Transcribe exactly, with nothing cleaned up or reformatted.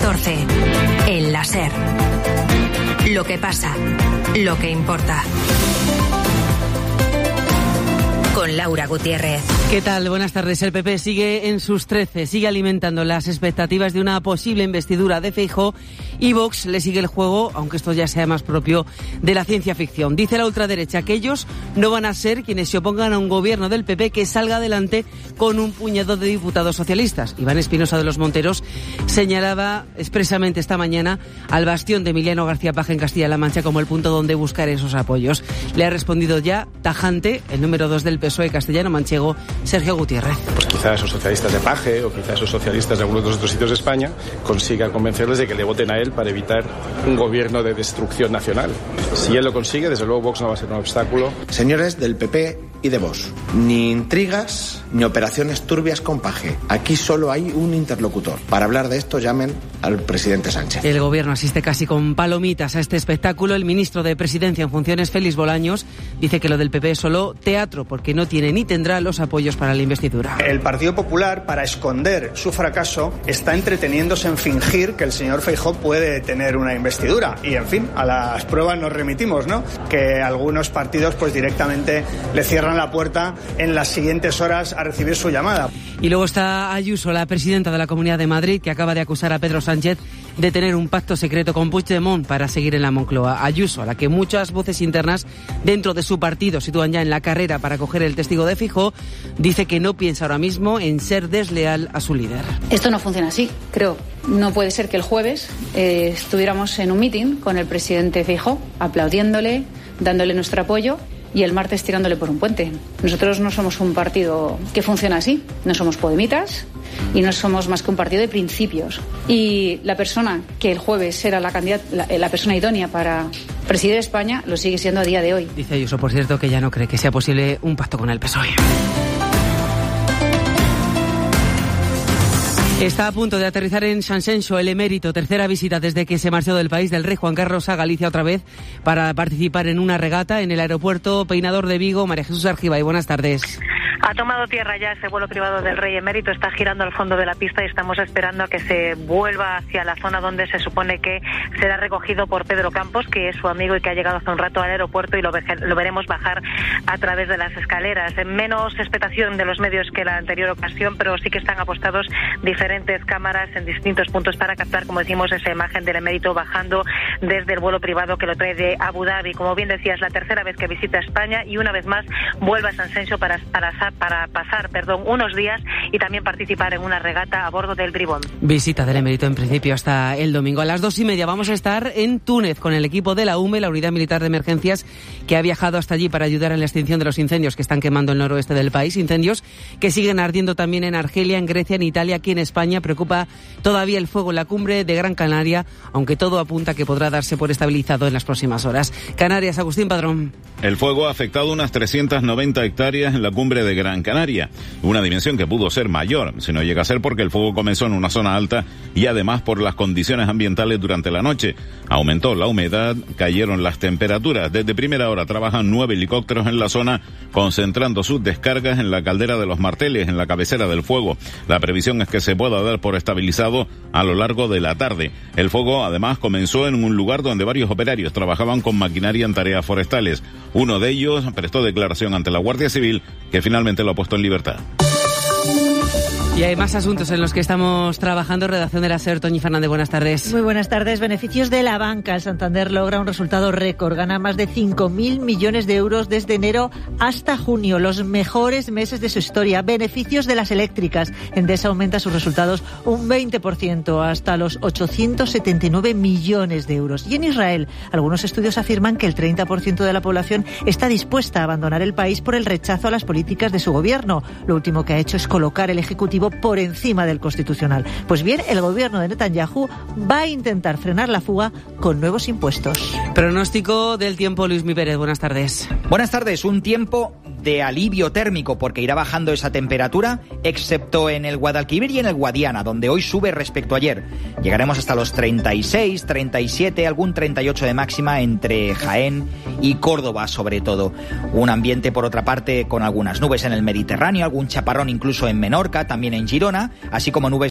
catorce. El La SER. Lo que pasa, lo que importa. Con Laura Gutiérrez. ¿Qué tal? Buenas tardes. El P P sigue en sus trece, sigue alimentando las expectativas de una posible investidura de Feijóo y Vox le sigue el juego, aunque esto ya sea más propio de la ciencia ficción. Dice la ultraderecha que ellos no van a ser quienes se opongan a un gobierno del P P que salga adelante con un puñado de diputados socialistas. Iván Espinosa de los Monteros señalaba expresamente esta mañana al bastión de Emiliano García Paje en Castilla-La Mancha como el punto donde buscar esos apoyos. Le ha respondido ya tajante el número dos del P S O E castellano-manchego, Sergio Gutiérrez. Pues quizás esos socialistas de Paje o quizás esos socialistas de algunos de los otros sitios de España consiga convencerles de que le voten a él para evitar un gobierno de destrucción nacional. Si él lo consigue, desde luego Vox no va a ser un obstáculo. Señores del P P y de Vox, ni intrigas ni operaciones turbias con Paje. Aquí solo hay un interlocutor. Para hablar de esto llamen al presidente Sánchez. El gobierno asiste casi con palomitas a este espectáculo. El ministro de Presidencia en funciones, Félix Bolaños, dice que lo del P P es solo teatro porque no tiene ni tendrá los apoyos para la investidura. El Partido Popular, para esconder su fracaso, está entreteniéndose en fingir que el señor Feijóo puede tener una investidura. Y, en fin, a las pruebas nos remitimos, ¿no? Que algunos partidos pues directamente le cierran la puerta en las siguientes horas a recibir su llamada. Y luego está Ayuso, la presidenta de la Comunidad de Madrid, que acaba de acusar a Pedro Sánchez de tener un pacto secreto con Puigdemont para seguir en la Moncloa. Ayuso, a la que muchas voces internas dentro de su partido sitúan ya en la carrera para coger el testigo de Feijóo, dice que no piensa ahora mismo en ser desleal a su líder. Esto no funciona así, creo. No puede ser que el jueves eh, estuviéramos en un meeting con el presidente Feijóo, aplaudiéndole, dándole nuestro apoyo, y el martes tirándole por un puente. Nosotros no somos un partido que funciona así, no somos podemitas y no somos más que un partido de principios. Y la persona que el jueves era la candidata, la, la persona idónea para presidir España, lo sigue siendo a día de hoy. Dice Ayuso, por cierto, que ya no cree que sea posible un pacto con el P S O E. Está a punto de aterrizar en Sanxenxo el emérito, tercera visita desde que se marchó del país del rey Juan Carlos a Galicia otra vez para participar en una regata en el aeropuerto Peinador de Vigo. María Jesús Argibay, buenas tardes. Ha tomado tierra ya ese vuelo privado del rey emérito, está girando al fondo de la pista y estamos esperando a que se vuelva hacia la zona donde se supone que será recogido por Pedro Campos, que es su amigo y que ha llegado hace un rato al aeropuerto, y lo, ve- lo veremos bajar a través de las escaleras. Menos expectación de los medios que la anterior ocasión, pero sí que están apostados diferentes cámaras en distintos puntos para captar, como decimos, esa imagen del emérito bajando desde el vuelo privado que lo trae de Abu Dhabi. Como bien decía, es la tercera vez que visita España y una vez más vuelve a Sanxenxo para, para para pasar perdón, unos días y también participar en una regata a bordo del Bribón. Visita del emérito en principio hasta el domingo. A las dos y media vamos a estar en Túnez con el equipo de la U M E, la Unidad Militar de Emergencias, que ha viajado hasta allí para ayudar en la extinción de los incendios que están quemando el noroeste del país. Incendios que siguen ardiendo también en Argelia, en Grecia, en Italia, aquí en España. Preocupa todavía el fuego en la cumbre de Gran Canaria, aunque todo apunta que podrá darse por estabilizado en las próximas horas. Canarias, Agustín Padrón. El fuego ha afectado unas trescientas noventa hectáreas en la cumbre de Gran Canaria, una dimensión que pudo ser mayor, si no llega a ser porque el fuego comenzó en una zona alta y además por las condiciones ambientales durante la noche. Aumentó la humedad, cayeron las temperaturas. Desde primera hora trabajan nueve helicópteros en la zona, concentrando sus descargas en la caldera de los Marteles, en la cabecera del fuego. La previsión es que se pueda dar por estabilizado a lo largo de la tarde. El fuego además comenzó en un lugar donde varios operarios trabajaban con maquinaria en tareas forestales. Uno de ellos prestó declaración ante la Guardia Civil, que finalmente lo ha puesto en libertad. Y hay más asuntos en los que estamos trabajando. Redacción de la SER, Toñi Fernández, buenas tardes. Muy buenas tardes. Beneficios de la banca. El Santander logra un resultado récord. Gana más de cinco mil millones de euros desde enero hasta junio. Los mejores meses de su historia. Beneficios de las eléctricas. Endesa aumenta sus resultados un veinte por ciento hasta los ochocientos setenta y nueve millones de euros. Y en Israel, algunos estudios afirman que el treinta por ciento de la población está dispuesta a abandonar el país por el rechazo a las políticas de su gobierno. Lo último que ha hecho es colocar el Ejecutivo por encima del Constitucional. Pues bien, el gobierno de Netanyahu va a intentar frenar la fuga con nuevos impuestos. Pronóstico del tiempo, Luismi Pérez, buenas tardes. Buenas tardes, un tiempo de alivio térmico porque irá bajando esa temperatura, excepto en el Guadalquivir y en el Guadiana, donde hoy sube respecto a ayer. Llegaremos hasta los treinta y seis, treinta y siete, algún treinta y ocho de máxima entre Jaén y Córdoba, sobre todo. Un ambiente, por otra parte, con algunas nubes en el Mediterráneo, algún chaparrón incluso en Menorca, también en Girona, así como nubes